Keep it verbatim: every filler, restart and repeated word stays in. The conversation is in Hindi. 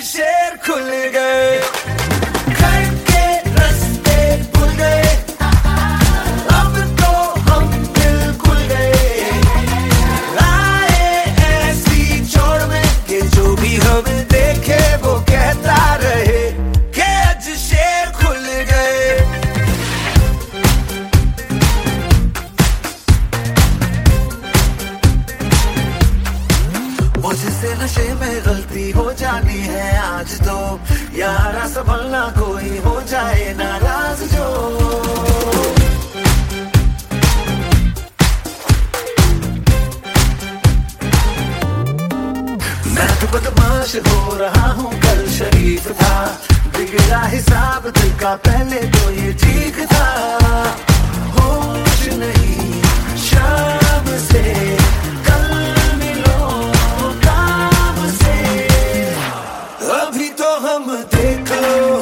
शेर खुल गए, घर के रास्ते खुल गए, अब तो हम बिल्कुल गए, आए ऐसी छोड़ में कि जो भी हमें देखे वो कहता रहे कि आज शेर खुल गए। मुझसे नशे में गलती हो जानी है आज तो, यारा संभलना कोई हो जाए नाराज जो। मैं तो बदमाश हो रहा हूँ कल शरीफ था, बिगड़ा हिसाब दिल का पहले तो ये ठीक था। होश नहीं शाम से कल मिलो काम से, अभी तो हम देख लो